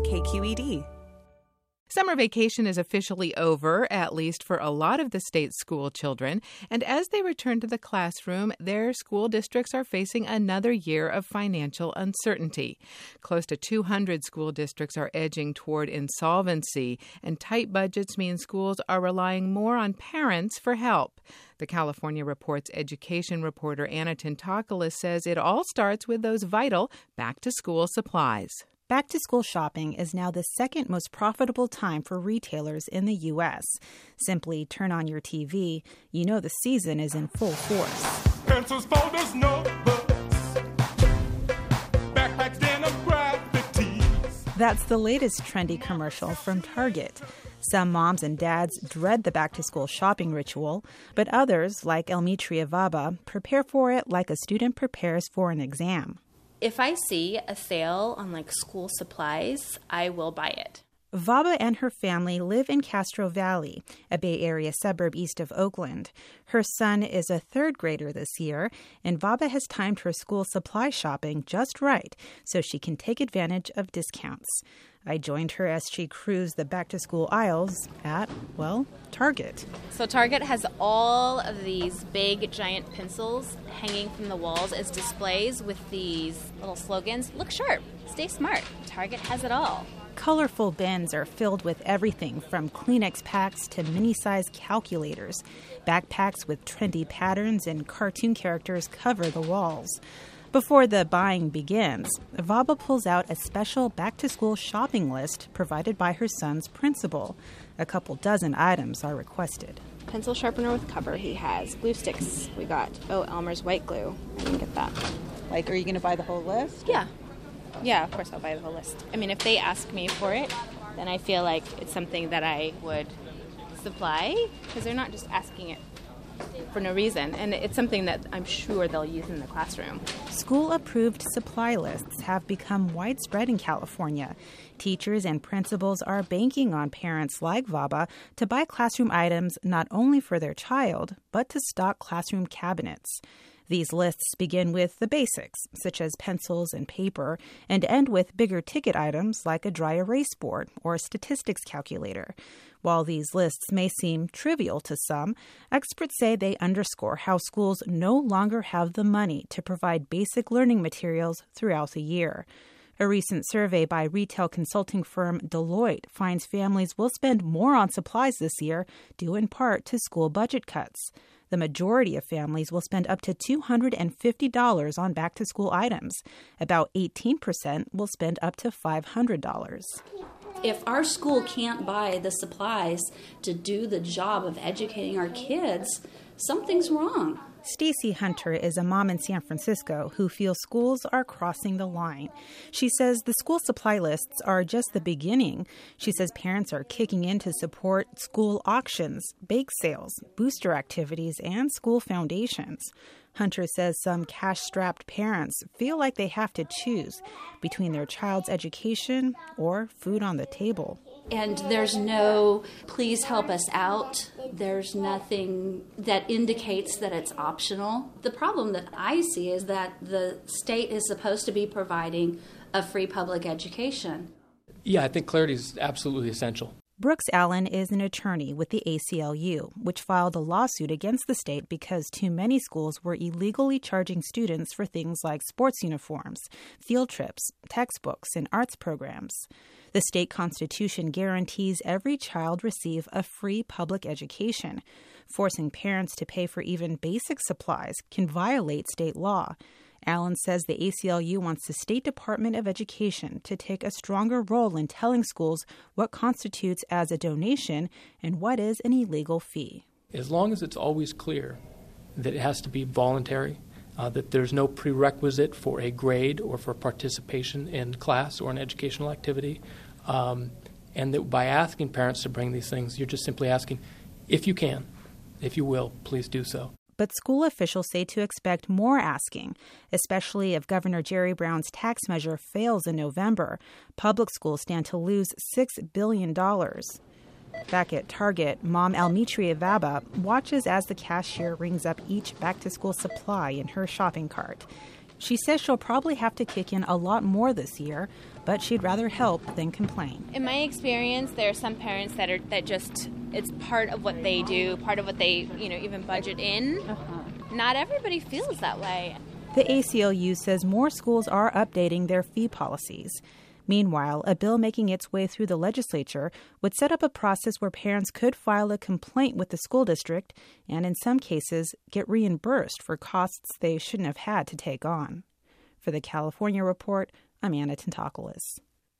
KQED. Summer vacation is officially over, at least for a lot of the state's school children. And as they return to the classroom, their school districts are facing another year of financial uncertainty. Close to 200 school districts are edging toward insolvency, and tight budgets mean schools are relying more on parents for help. The California Report's education reporter Anna Tintakoulis says it all starts with those vital back-to-school supplies. Back-to-school shopping is now the second most profitable time for retailers in the U.S. Simply turn on your TV, you know the season is in full force. Pencils, folders, notebooks, backpacks, denim, graphic tees. That's the latest trendy commercial from Target. Some moms and dads dread the back-to-school shopping ritual, but others, like Elmitria Vaba, prepare for it like a student prepares for an exam. If I see a sale on school supplies, I will buy it. Vaba and her family live in Castro Valley, a Bay Area suburb east of Oakland. Her son is a third grader this year, and Vaba has timed her school supply shopping just right so she can take advantage of discounts. I joined her as she cruised the back-to-school aisles at, Target. So Target has all of these big, giant pencils hanging from the walls as displays with these little slogans. Look sharp, stay smart. Target has it all. Colorful bins are filled with everything from Kleenex packs to mini-size calculators. Backpacks with trendy patterns and cartoon characters cover the walls. Before the buying begins, Vaba pulls out a special back-to-school shopping list provided by her son's principal. A couple dozen items are requested. Pencil sharpener with cover he has. Glue sticks we got. Oh, Elmer's white glue. I didn't get that. Are you going to buy the whole list? Yeah. Yeah, of course I'll buy the whole list. I mean, if they ask me for it, then I feel like it's something that I would supply, because they're not just asking it for no reason, and it's something that I'm sure they'll use in the classroom. School-approved supply lists have become widespread in California. Teachers and principals are banking on parents like Vaba to buy classroom items not only for their child, but to stock classroom cabinets. These lists begin with the basics, such as pencils and paper, and end with bigger ticket items like a dry erase board or a statistics calculator. While these lists may seem trivial to some, experts say they underscore how schools no longer have the money to provide basic learning materials throughout the year. A recent survey by retail consulting firm Deloitte finds families will spend more on supplies this year, due in part to school budget cuts. The majority of families will spend up to $250 on back-to-school items. About 18% will spend up to $500. If our school can't buy the supplies to do the job of educating our kids, something's wrong. Stacy Hunter is a mom in San Francisco who feels schools are crossing the line. She says the school supply lists are just the beginning. She says parents are kicking in to support school auctions, bake sales, booster activities, and school foundations. Hunter says some cash-strapped parents feel like they have to choose between their child's education or food on the table. And there's no, please help us out. There's nothing that indicates that it's optional. The problem that I see is that the state is supposed to be providing a free public education. Yeah, I think clarity is absolutely essential. Brooks Allen is an attorney with the ACLU, which filed a lawsuit against the state because too many schools were illegally charging students for things like sports uniforms, field trips, textbooks, and arts programs. The state constitution guarantees every child receive a free public education. Forcing parents to pay for even basic supplies can violate state law. Allen says the ACLU wants the State Department of Education to take a stronger role in telling schools what constitutes as a donation and what is an illegal fee. As long as it's always clear that it has to be voluntary, that there's no prerequisite for a grade or for participation in class or an educational activity, and that by asking parents to bring these things, you're just simply asking, if you can, if you will, please do so. But school officials say to expect more asking, especially if Governor Jerry Brown's tax measure fails in November. Public schools stand to lose $6 billion. Back at Target, Mom Elmitria Vaba watches as the cashier rings up each back-to-school supply in her shopping cart. She says she'll probably have to kick in a lot more this year, but she'd rather help than complain. In my experience, there are some parents that just it's part of what they do, part of what they, even budget in. Not everybody feels that way. The ACLU says more schools are updating their fee policies. Meanwhile, a bill making its way through the legislature would set up a process where parents could file a complaint with the school district and, in some cases, get reimbursed for costs they shouldn't have had to take on. For the California Report, I'm Anna Tentopoulos.